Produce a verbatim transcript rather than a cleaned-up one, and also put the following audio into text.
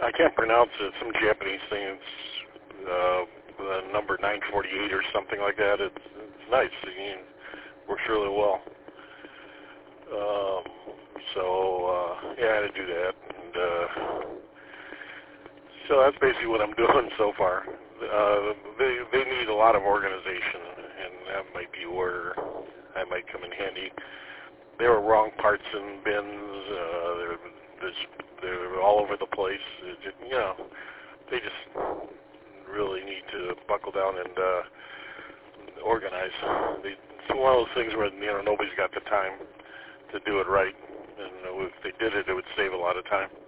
I can't pronounce it. Some Japanese thing. It's uh, the number nine forty-eight or something like that. It's, it's nice. It works really well. Um, so uh, yeah, I had to do that. And uh, so that's basically what I'm doing so far. Uh, they they need a lot of organization, and that might be where I might come in handy. There were wrong parts in bins. Uh, they're, they're all over the place. It, it, you know, they just really need to buckle down and uh, organize. They, it's one of those things where, you know, nobody's got the time to do it right, and if they did it, it would save a lot of time.